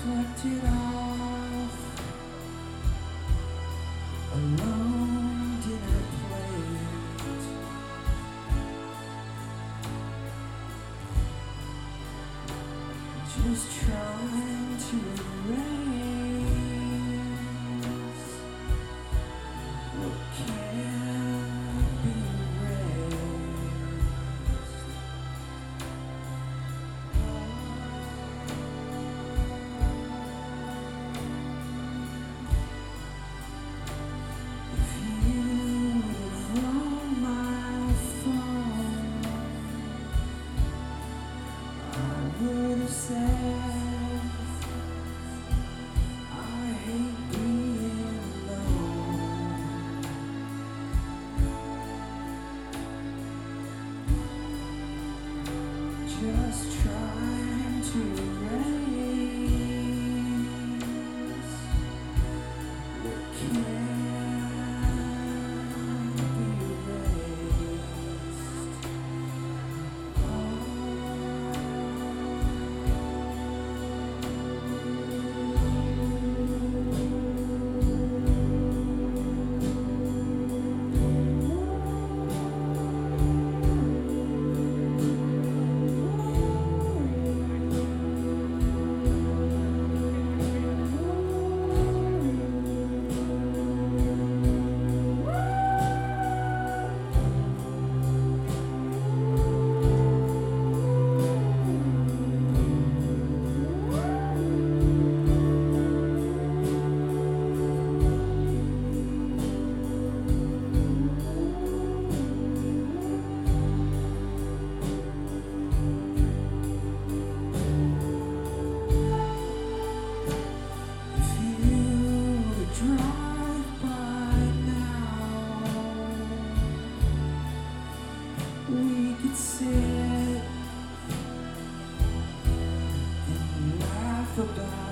reflected off alone dinner plate. Just trying to erase what can't be erased. If you were on my phone, I would have said I hate being alone. Just trying to erase what can't be erased. If you would drive by now, we could sit and laugh about